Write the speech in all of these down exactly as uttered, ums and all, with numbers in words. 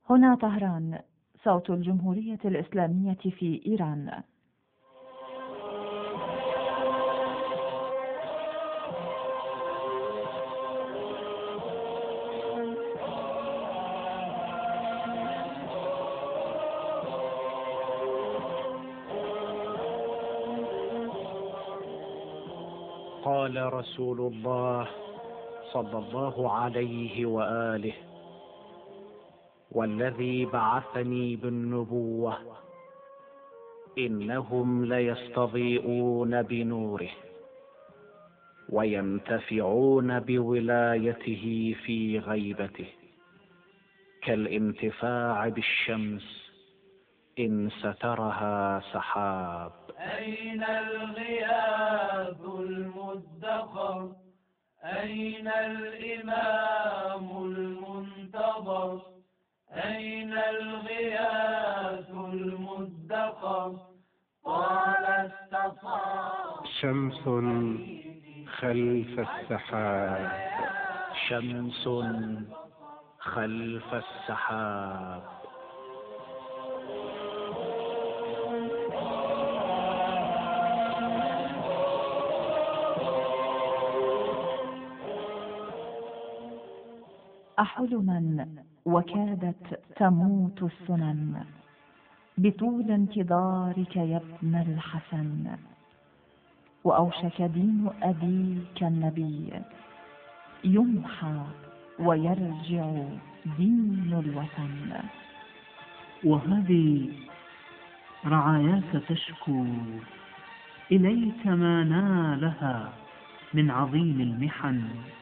هنا طهران، صوت الجمهورية الإسلامية في إيران. قال رسول الله صلى الله عليه وآله: والذي بعثني بالنبوة إنهم ليستضيئون بنوره وينتفعون بولايته في غيبته كالانتفاع بالشمس إن سترها سحاب. أين الغياث المدخر؟ أين الإمام المنتظر؟ أين الغياث المدخر؟ قال استصاب شمس خلف السحاب. شمس خلف السحاب. أحلما وكادت تموت السنن بطول انتظارك يا ابن الحسن، وأوشك دين أبيك النبي يمحى ويرجع دين الوثن. وهذه رعاياك تشكو إليك ما نالها من عظيم المحن،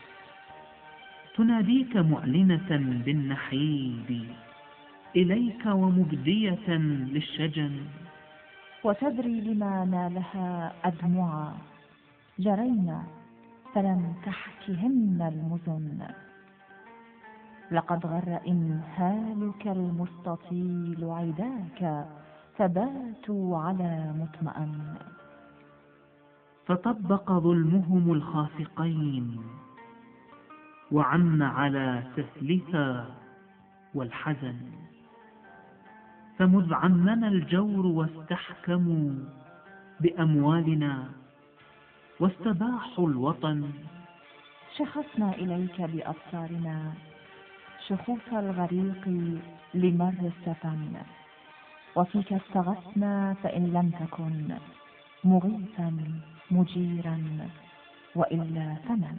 تناديك معلنة بالنحيب إليك ومبدية للشجن. وتدري لما نالها أدمعا جرينا فلم تحكهن المزن، لقد غر إمهالك المستطيل عداك فباتوا على مطمئن. فطبق ظلمهم الخافقين وعم على سهلها والحزن، فمذ عمنا الجور واستحكموا بأموالنا واستباحوا الوطن، شخصنا إليك بأبصارنا شخوص الغريق لمر السفن، وفيك استغثنا فإن لم تكن مغيثا مجيرا وإلا فمن.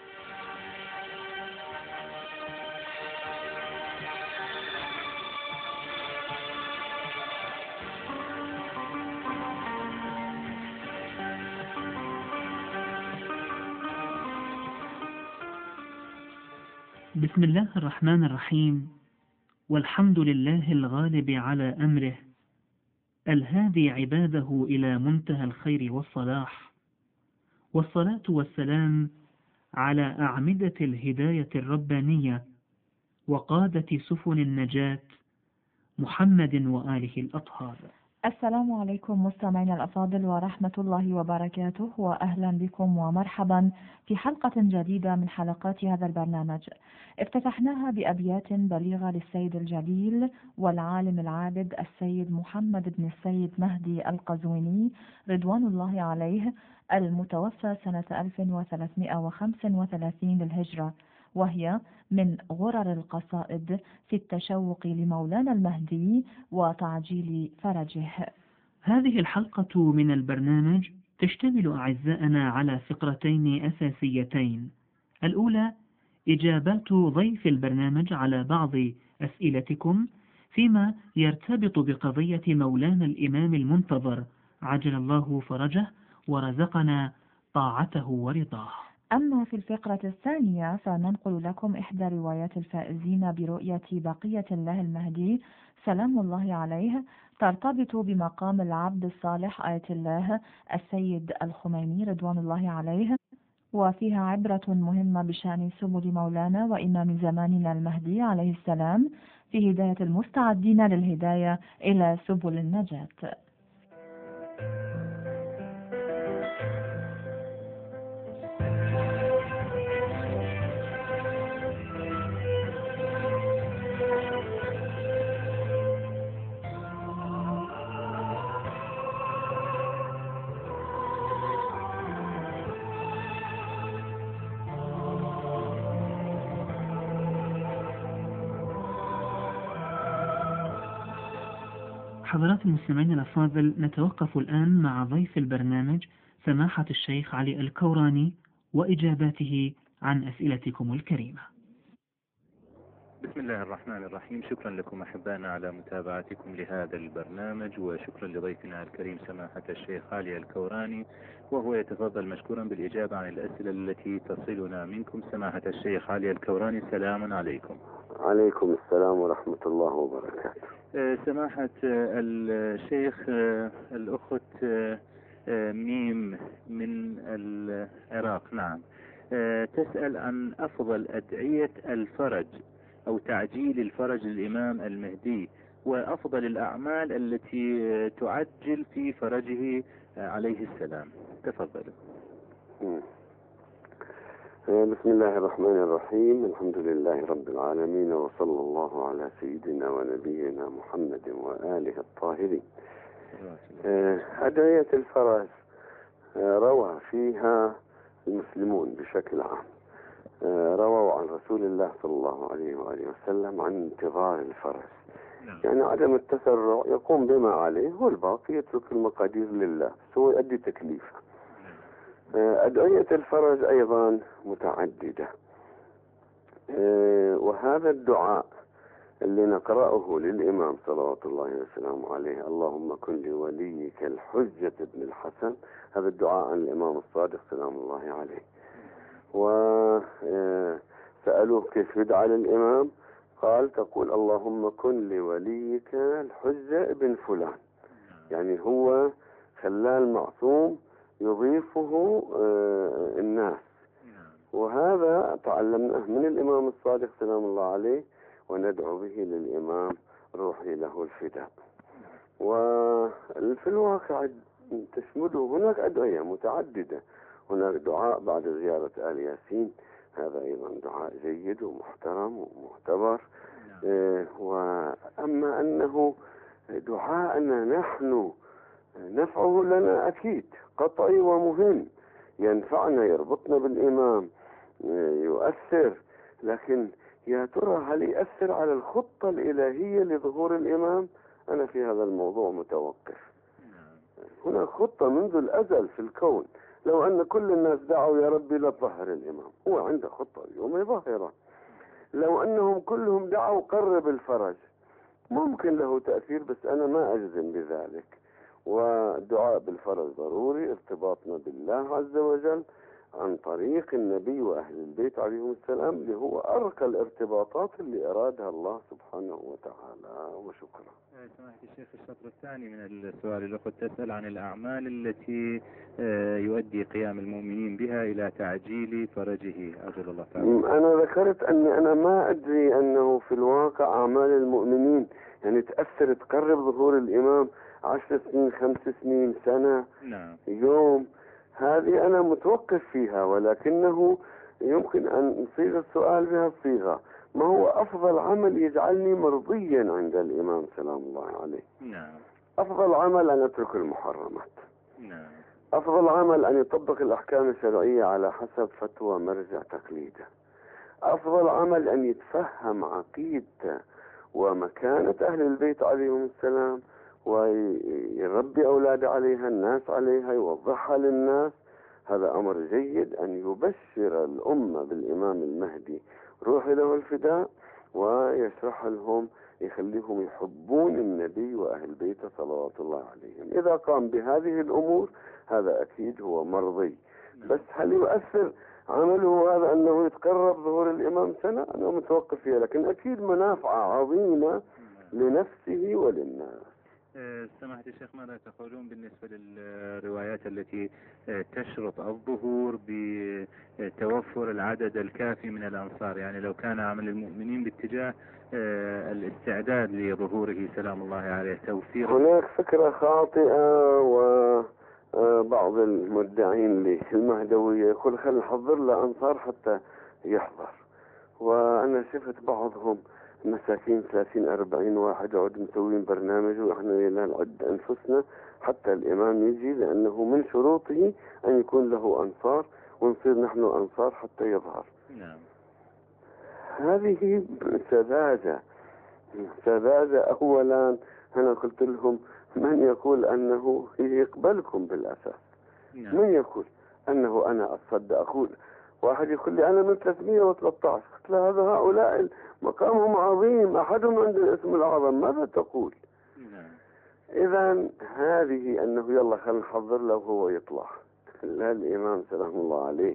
بسم الله الرحمن الرحيم، والحمد لله الغالب على أمره الهادي عباده إلى منتهى الخير والصلاح، والصلاة والسلام على أعمدة الهداية الربانية وقادة سفن النجاة محمد وآله الأطهار. السلام عليكم مستمعينا الأفاضل ورحمة الله وبركاته، وأهلا بكم ومرحبا في حلقة جديدة من حلقات هذا البرنامج. افتتحناها بأبيات بليغة للسيد الجليل والعالم العابد السيد محمد بن السيد مهدي القزويني رضوان الله عليه، المتوفى سنة ألف وثلاثمائة وخمسة وثلاثين للهجرة، وهي من غرر القصائد في التشوق لمولانا المهدي وتعجيل فرجه. هذه الحلقة من البرنامج تشتمل أعزائنا على فقرتين أساسيتين. الأولى إجابات ضيف البرنامج على بعض أسئلتكم فيما يرتبط بقضية مولانا الإمام المنتظر عجل الله فرجه ورزقنا طاعته ورضاه. أما في الفقرة الثانية فننقل لكم إحدى روايات الفائزين برؤية بقية الله المهدي سلام الله عليه، ترتبط بمقام العبد الصالح آية الله السيد الخميني رضوان الله عليه، وفيها عبرة مهمة بشأن سبل مولانا وإمام زماننا المهدي عليه السلام في هداية المستعدين للهداية إلى سبل النجاة. حضرات المستمعين الأفاضل، نتوقف الآن مع ضيف البرنامج سماحة الشيخ علي الكوراني وإجاباته عن أسئلتكم الكريمة. بسم الله الرحمن الرحيم. شكرا لكم أحبائنا على متابعتكم لهذا البرنامج، وشكرا لضيفنا الكريم سماحة الشيخ علي الكوراني، وهو يتفضل مشكورا بالإجابة عن الأسئلة التي تصلنا منكم. سماحة الشيخ علي الكوراني، سلام عليكم. عليكم السلام ورحمة الله وبركاته. سماحة الشيخ، الأخت ميم من العراق نعم تسأل عن أفضل أدعية الفرج أو تعجيل الفرج للإمام المهدي، وأفضل الأعمال التي تعجل في فرجه عليه السلام. تفضل. بسم الله الرحمن الرحيم. الحمد لله رب العالمين، وصلى الله على سيدنا ونبينا محمد وآله الطاهرين. أدعية الفرج روى فيها المسلمون بشكل عام، رووا عن رسول الله صلى الله عليه وآله وسلم عن انتظار الفرج، يعني عدم التسرع، يقوم بما عليه والباقي يترك المقادير لله، هو يؤدي تكليفه. أدعية الفرج أيضا متعددة، وهذا الدعاء اللي نقرأه للإمام صلوات الله وسلامه عليه، اللهم كن لوليك الحجة ابن الحسن، هذا الدعاء عن الإمام الصادق سلام الله عليه. وسألوه كيف يدعى للإمام، قال تقول اللهم كن لوليك الحجة ابن فلان، يعني هو خلال معصوم يضيفه الناس، وهذا تعلمناه من الإمام الصادق سلام الله عليه، وندعو به للإمام روحي له الفداء. وفي الواقع تشمله هناك أدعية متعددة، هناك دعاء بعد زيارة آل ياسين، هذا أيضا دعاء جيد ومحترم ومعتبر. إيه وأما أنه دعاءنا نحن نفعه لنا أكيد قطعي ومهم، ينفعنا، يربطنا بالإمام، يؤثر، لكن يا ترى هل يأثر على الخطة الإلهية لظهور الإمام؟ أنا في هذا الموضوع متوقف. هناك خطة منذ الأزل في الكون، لو أن كل الناس دعوا يا ربي لطهر الإمام، هو عنده خطة اليوم يظهرها. لو أنهم كلهم دعوا قرب الفرج، ممكن له تأثير، بس أنا ما أجزم بذلك. والدعاء بالفرج ضروري، ارتباطنا بالله عز وجل عن طريق النبي وأهل البيت عليهم السلام، اللي هو أرقى الارتباطات اللي أرادها الله سبحانه وتعالى. وشكرا. سماحة الشيخ، الشطر الثاني من السؤال الأخت تسأل عن الأعمال التي يؤدي قيام المؤمنين بها إلى تعجيل فرجه عجل الله تعالى. أنا ذكرت أني أنا ما أدري أنه في الواقع أعمال المؤمنين يعني تأثر تقرب ظهور الإمام عشر سنين، خمس سنين، سنة، نعم. يوم، هذه أنا متوقف فيها، ولكنه يمكن أن نصيغ السؤال بها الصيغة: ما هو أفضل عمل يجعلني مرضيا عند الإمام سلام الله عليه؟ نعم. أفضل عمل أن يترك المحرمات. نعم. أفضل عمل أن يطبق الأحكام الشرعية على حسب فتوى مرجع تقليده. أفضل عمل أن يتفهم عقيدته ومكانة أهل البيت عليهم السلام، ويربي أولاده عليها، الناس عليها، يوضحها للناس. هذا أمر جيد أن يبشر الأمة بالإمام المهدي روحي له الفداء، ويشرح لهم، يخليهم يحبون النبي وأهل بيته صلوات الله عليهم. إذا قام بهذه الأمور هذا أكيد هو مرضي. بس هل يؤثر عمله هذا أنه يتقرب ظهور الإمام سنة؟ أنا متوقف فيها، لكن أكيد منافع عظيمة لنفسه وللناس. سماحة الشيخ، ماذا تقولون بالنسبة للروايات التي تشرط الظهور بتوفر العدد الكافي من الأنصار؟ يعني لو كان عمل المؤمنين باتجاه الاستعداد لظهوره سلام الله عليه توفير. هناك فكرة خاطئة، وبعض المدعين للمهدوية يقول خل نحضر له أنصار حتى يحضر، وأنا شفت بعضهم مساكين ثلاثين أربعين واحد عود مسوين برنامج، وإحنا نعد أنفسنا حتى الإمام يجي، لأنه من شروطه أن يكون له أنصار، ونصير نحن أنصار حتى يظهر. نعم. هذه سذاجة، سذاجة أولا أنا قلت لهم من يقول أنه يقبلكم بالأساس؟ من يقول أنه أنا أصدق؟ أقول واحد يقول لي أنا من ثلاثمئة وثلاثة عشر، قلت له هذا هؤلاء مقامهم عظيم، أحدهم عند الاسم الأعظم، ماذا تقول؟ إذا هذه أنه يلا خلينا نحضر له وهو يطلع. لا، الإمام سلام الله عليه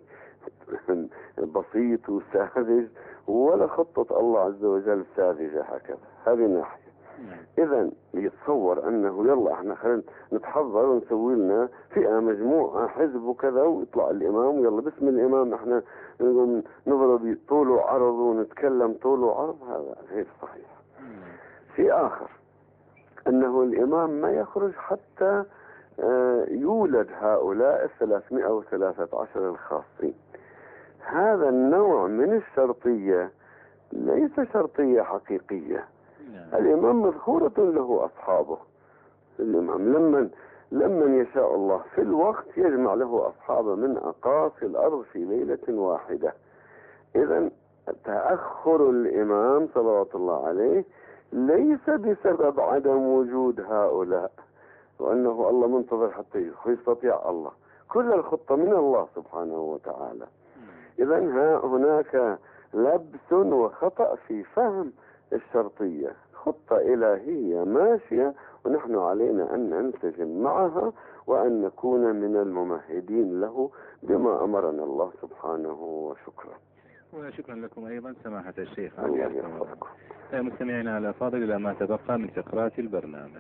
بسيط وساذج، ولا خطة الله عز وجل ساذجة هكذا. هذه ناحية. إذا يتصور أنه يلا احنا خلينا نتحضر ونسوي لنا فئة مجموعة حزب وكذا، ويطلع الإمام ويلا باسم الإمام احنا نضرب طول وعرض ونتكلم طول وعرض. هذا غير صحيح. شيء آخر أنه الإمام ما يخرج حتى يولد هؤلاء الثلاثمئة وثلاثة عشر الخاصين. هذا النوع من الشرطية ليس شرطية حقيقية. الإمام مذكورة له أصحابه. الإمام لمن لمن يشاء الله في الوقت يجمع له أصحابه من أقاصي الأرض في ليلة واحدة. إذا تأخر الإمام صلوات الله عليه ليس بسبب عدم وجود هؤلاء، وأنه الله منتظر حتى يستطيع الله. كل الخطة من الله سبحانه وتعالى. إذا هناك لبس وخطأ في فهم الشرطية. خطة إلهية ماشية، ونحن علينا أن ننسجم معها وأن نكون من الممهدين له بما أمرنا الله سبحانه. وشكرا. وشكرا لكم أيضا سماحة الشيخ علي الكوراني. مستمعينا الأفاضل، إلى ما تبقى من فقرات البرنامج.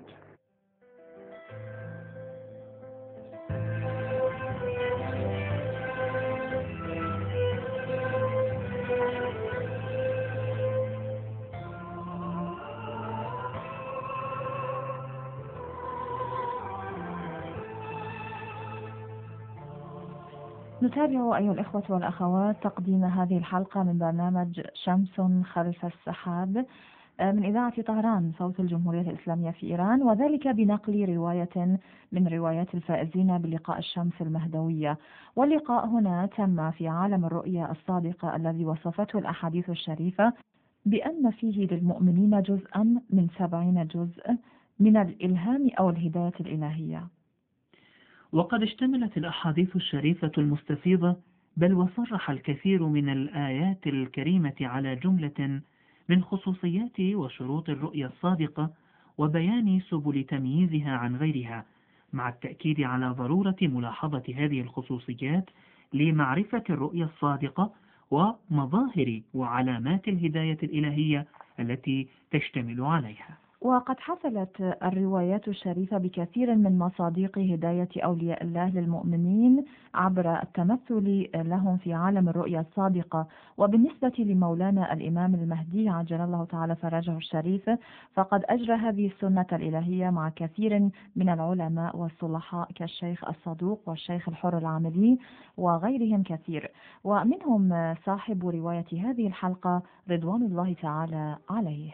نتابع أيها الإخوة والأخوات تقديم هذه الحلقة من برنامج شمس خلف السحاب من إذاعة طهران صوت الجمهورية الإسلامية في إيران، وذلك بنقل رواية من روايات الفائزين بلقاء الشمس المهدوية. واللقاء هنا تم في عالم الرؤيا الصادقة الذي وصفته الأحاديث الشريفة بأن فيه للمؤمنين جزءا من سبعين جزء من الإلهام أو الهداية الإلهية. وقد اشتملت الأحاديث الشريفة المستفيضة بل وصرح الكثير من الآيات الكريمة على جملة من خصوصيات وشروط الرؤيا الصادقة وبيان سبل تمييزها عن غيرها، مع التأكيد على ضرورة ملاحظة هذه الخصوصيات لمعرفة الرؤيا الصادقة ومظاهر وعلامات الهداية الإلهية التي تشتمل عليها. وقد حصلت الروايات الشريفة بكثير من مصادق هداية أولياء الله للمؤمنين عبر التمثل لهم في عالم الرؤيا الصادقة. وبالنسبة لمولانا الإمام المهدي عجل الله تعالى فرجه الشريف، فقد أجرى هذه السنة الإلهية مع كثير من العلماء والصلحاء كالشيخ الصدوق والشيخ الحر العاملي وغيرهم كثير، ومنهم صاحب رواية هذه الحلقة رضوان الله تعالى عليه.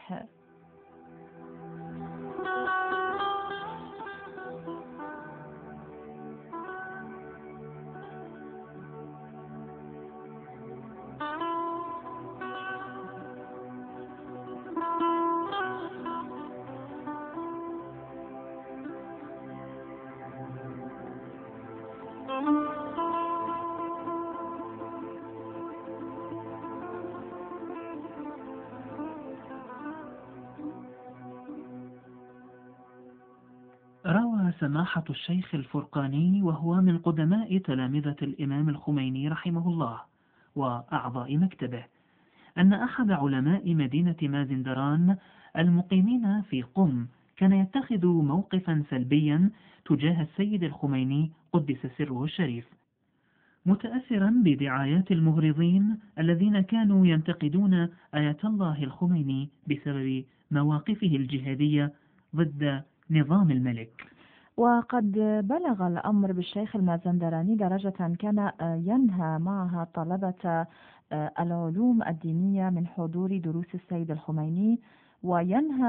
روى سماحة الشيخ الفرقاني وهو من قدماء تلامذة الإمام الخميني رحمه الله وأعضاء مكتبه أن أحد علماء مدينة مازندران المقيمين في قم كان يتخذ موقفا سلبيا تجاه السيد الخميني قدس سره الشريف، متأثرا بدعايات المغرضين الذين كانوا ينتقدون آية الله الخميني بسبب مواقفه الجهادية ضد نظام الملك. وقد بلغ الأمر بالشيخ المازندراني درجة كان ينهى معها طلبة العلوم الدينية من حضور دروس السيد الخميني، وينهى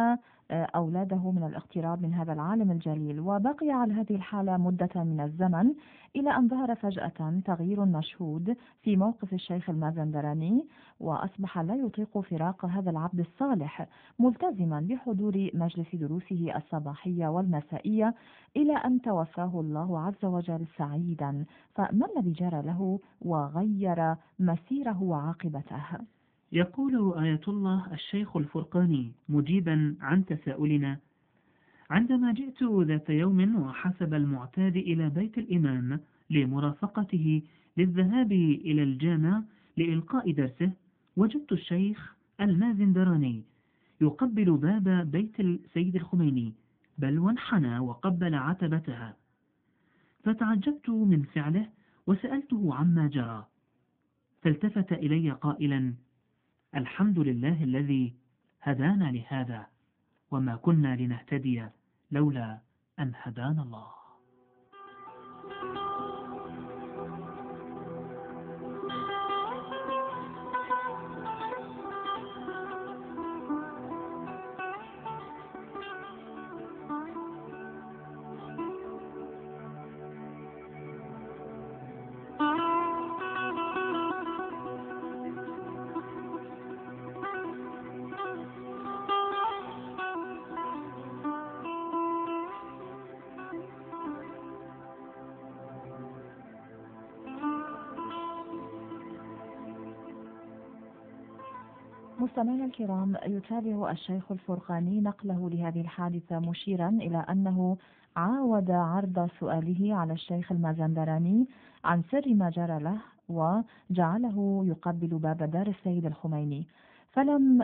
أولاده من الاقتراب من هذا العالم الجليل، وبقي على هذه الحالة مدة من الزمن إلى أن ظهر فجأة تغيير مشهود في موقف الشيخ المازندراني، وأصبح لا يطيق فراق هذا العبد الصالح، ملتزما بحضور مجلس دروسه الصباحية والمسائية إلى أن توفاه الله عز وجل سعيدا. فما الذي جرى له وغير مسيره وعاقبته؟ يقول آية الله الشيخ الفرقاني مجيبا عن تساؤلنا: عندما جئت ذات يوم وحسب المعتاد إلى بيت الإمام لمرافقته للذهاب إلى الجامع لإلقاء درسه، وجدت الشيخ المازندراني يقبل باب بيت السيد الخميني، بل وانحنى وقبل عتبتها، فتعجبت من فعله وسألته عما جرى، فالتفت إلي قائلا: الحمد لله الذي هدانا لهذا، وما كنا لنهتدي لولا أن هدانا الله. مستمعينا الكرام، يتابع الشيخ الفرقاني نقله لهذه الحادثة مشيرا إلى أنه عاود عرض سؤاله على الشيخ المازندراني عن سر ما جرى له وجعله يقبل باب دار السيد الخميني، فلم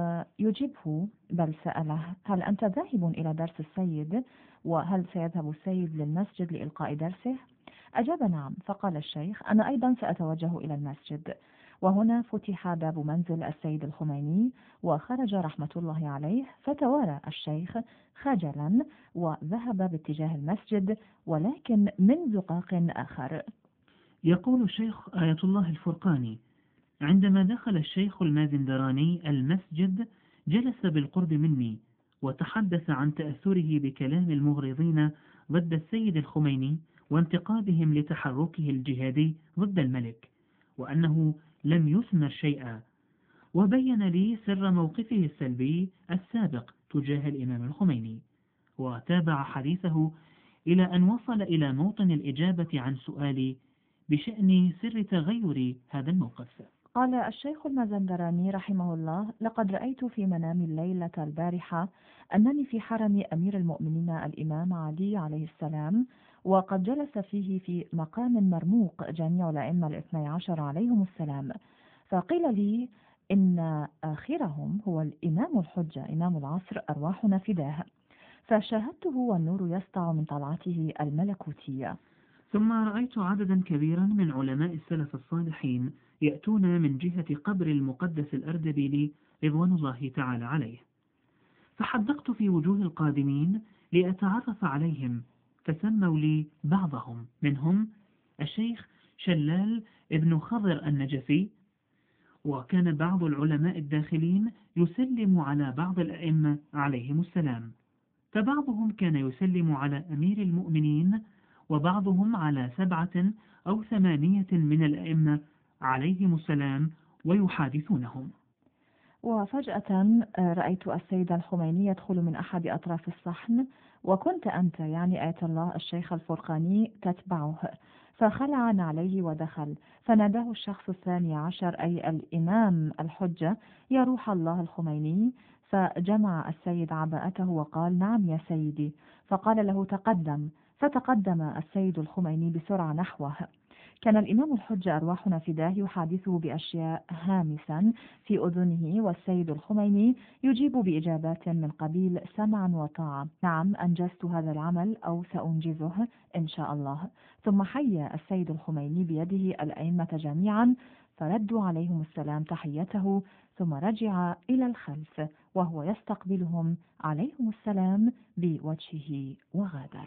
يجبه بل سأله: هل أنت ذاهب إلى درس السيد؟ وهل سيذهب السيد للمسجد لإلقاء درسه؟ أجاب: نعم. فقال الشيخ: أنا أيضا سأتوجه إلى المسجد. وهنا فتح باب منزل السيد الخميني وخرج رحمة الله عليه، فتوارى الشيخ خجلا وذهب باتجاه المسجد، ولكن من زقاق آخر. يقول الشيخ آية الله الفرقاني: عندما دخل الشيخ المازندراني المسجد جلس بالقرب مني وتحدث عن تأثره بكلام المغرضين ضد السيد الخميني وانتقادهم لتحركه الجهادي ضد الملك، وأنه لم يثمر شيئا، وبين لي سر موقفه السلبي السابق تجاه الإمام الخميني، وتابع حديثه إلى أن وصل إلى موطن الإجابة عن سؤالي بشأن سر تغير هذا الموقف. قال الشيخ المازندراني رحمه الله: لقد رأيت في منام الليلة البارحة أنني في حرم أمير المؤمنين الإمام علي عليه السلام، وقد جلس فيه في مقام مرموق جميع الأئمة الاثني عشر عليهم السلام، فقيل لي إن آخرهم هو الإمام الحجة إمام العصر أرواحنا فداه، فشاهدته والنور يسطع من طلعته الملكوتية. ثم رأيت عددا كبيرا من علماء السلف الصالحين يأتون من جهة قبر المقدس الأردبيلي رضوان الله تعالى عليه، فحدقت في وجوه القادمين لأتعرف عليهم، فسموا لي بعضهم، منهم الشيخ شلال ابن خضر النجفي، وكان بعض العلماء الداخلين يسلم على بعض الأئمة عليهم السلام، فبعضهم كان يسلم على أمير المؤمنين، وبعضهم على سبعة أو ثمانية من الأئمة عليهم السلام ويحادثونهم. وفجأة رأيت السيد الخميني يدخل من أحد أطراف الصحن، وكنت أنت يعني آية الله الشيخ الفرقاني تتبعه، فخلع عليه ودخل، فناداه الشخص الثاني عشر أي الإمام الحجة: يا روح الله الخميني. فجمع السيد عباءته وقال: نعم يا سيدي. فقال له: تقدم. فتقدم السيد الخميني بسرعة نحوه. كان الإمام الحجة أرواحنا فداه يحادثه بأشياء هامسا في أذنه، والسيد الخميني يجيب بإجابات من قبيل سمعا وطاعة: نعم أنجزت هذا العمل أو سأنجزه إن شاء الله. ثم حيا السيد الخميني بيده الأئمة جميعا، فردوا عليهم السلام تحيته، ثم رجع إلى الخلف وهو يستقبلهم عليهم السلام بوجهه وغادر.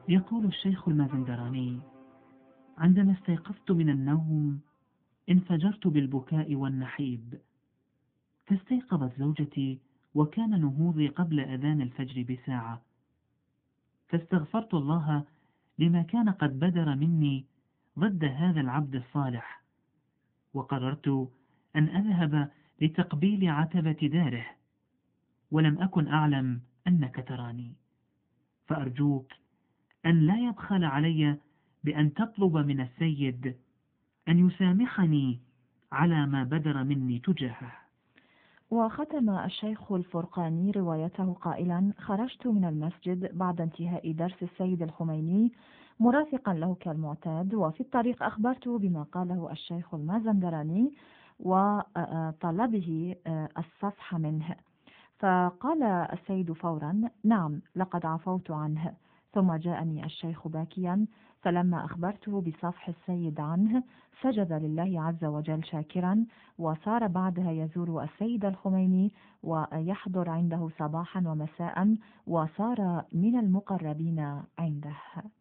يقول الشيخ المازندراني: عندما استيقظت من النوم انفجرت بالبكاء والنحيب، فاستيقظت زوجتي وكان نهوضي قبل أذان الفجر بساعة، فاستغفرت الله لما كان قد بدر مني ضد هذا العبد الصالح، وقررت أن أذهب لتقبيل عتبة داره، ولم أكن أعلم أنك تراني، فأرجوك أن لا يبخل علي بأن تطلب من السيد أن يسامحني على ما بدر مني تجاهه. وختم الشيخ الفرقاني روايته قائلا: خرجت من المسجد بعد انتهاء درس السيد الخميني مرافقا له كالمعتاد، وفي الطريق أخبرت بما قاله الشيخ المازندراني وطلبه الصفح منه، فقال السيد فورا: نعم لقد عفوت عنه. ثم جاءني الشيخ باكيا، فلما أخبرته بصفح السيد عنه سجد لله عز وجل شاكرا، وصار بعدها يزور السيد الخميني ويحضر عنده صباحا ومساء، وصار من المقربين عنده.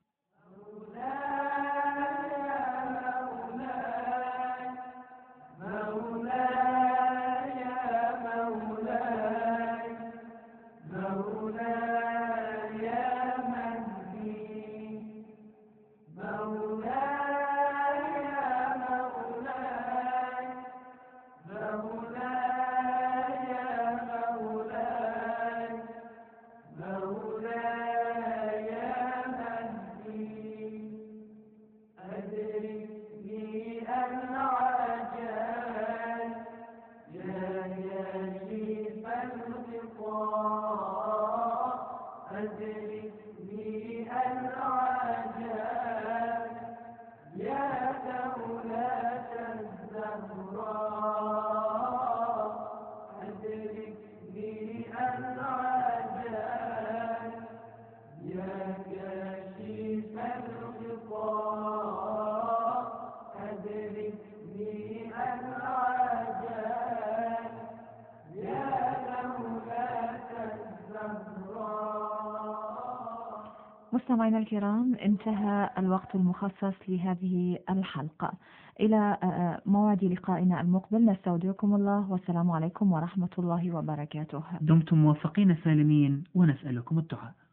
مستمعينا الكرام، انتهى الوقت المخصص لهذه الحلقة. إلى موعد لقائنا المقبل نستودعكم الله، والسلام عليكم ورحمة الله وبركاته. دمتم موفقين سالمين ونسألكم الدعاء.